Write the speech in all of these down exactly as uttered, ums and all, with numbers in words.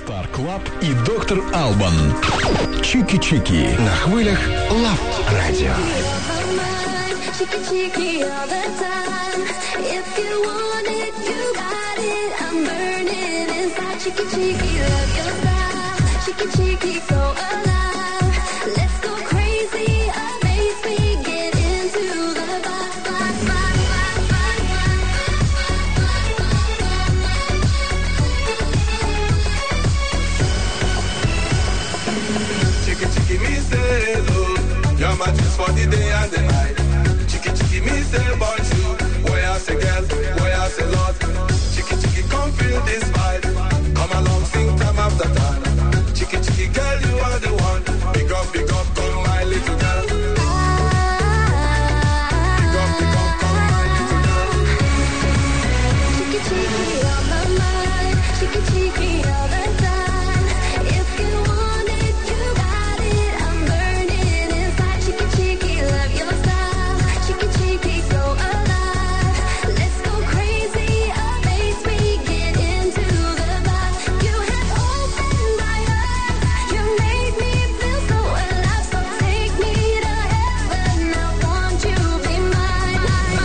Стар Клаб і доктор Албан. Чики-чики на хвилях Лав Радіо. Chiki-chiki all the time. If you want it, you got it. I'm burning inside. Chiki-chiki, love your style. Chiki-chiki, so alive. Let's go crazy. Amaze me. Get into the vibe, vibe, vibe, vibe, vibe. Chiki-chiki, me say hello. You're my juice for the day and the night. Chiki me say about you, boy I say girl, boy I say lot. Chiki chiki come feel this vibe, come along sing time after time. Chiki chiki girl you are the one, big up big up come my little girl. Big up big up come my little girl. Chiki chiki on my mind, chiki chiki all the time. If you want it, you got it. I'm burning inside. Chiki chiki love your style. Chiki chiki so alive. Let's go crazy. Amaze me. Get into the vibe. You have opened my eyes. You made me feel so alive. So take me to heaven. I want you be mine.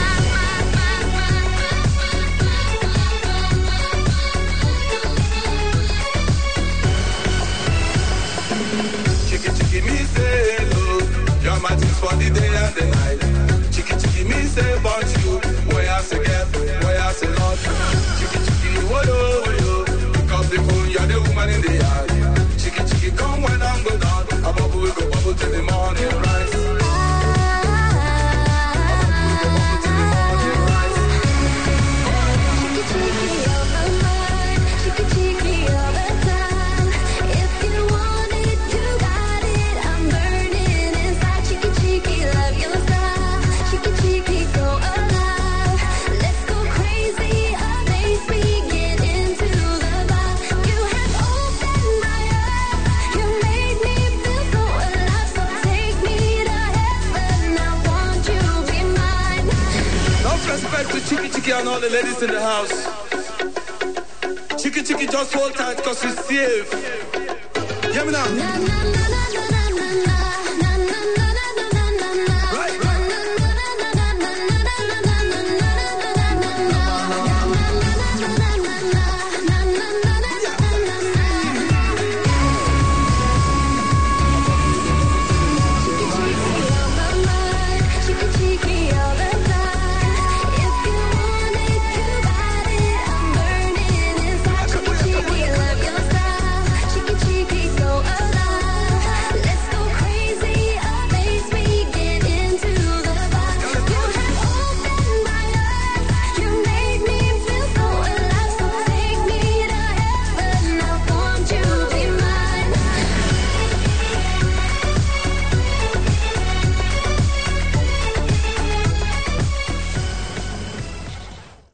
Chiki chiki me say hello, you're my juice for the day and the night. Chiki chiki me say about you, boy I say girl, boy I say lot. Chiki chiki woyo woyo, because the phone you're the woman in the yard. Chiki chiki come when I'm go down, a bubble we go bubble till the morning rise. Respect to Chiki Chiki and all the ladies in the house. Chiki Chiki just hold tight cause she's safe. Hear me now.